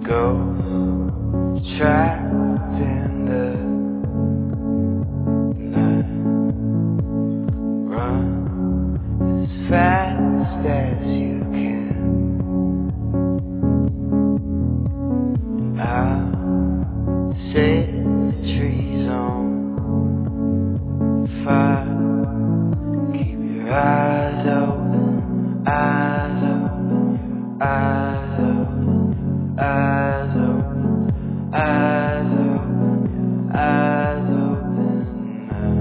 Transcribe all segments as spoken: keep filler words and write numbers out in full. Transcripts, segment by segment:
Ghosts trapped in the night. Run as fast as you can. I'll set the trees on fire. Keep your eyes open, eyes open, eyes open, eyes open, eyes open, eyes open now.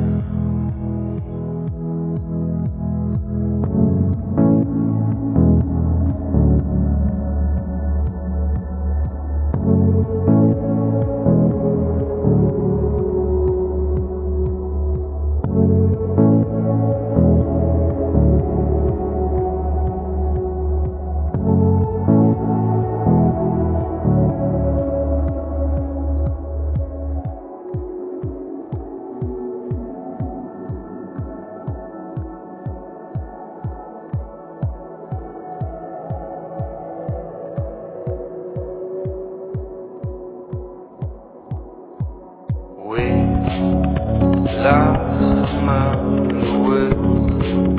We lost among the woods.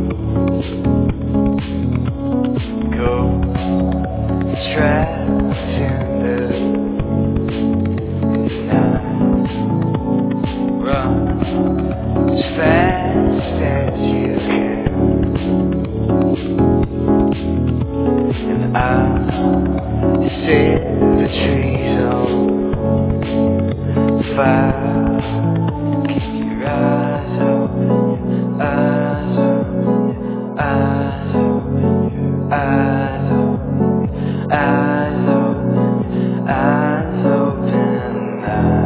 Ghosts trapped in the night. Run as fast as you can, and I'll set the trees on fire. Keep your eyes open, eyes open, eyes open, eyes open, eyes open, eyes open now.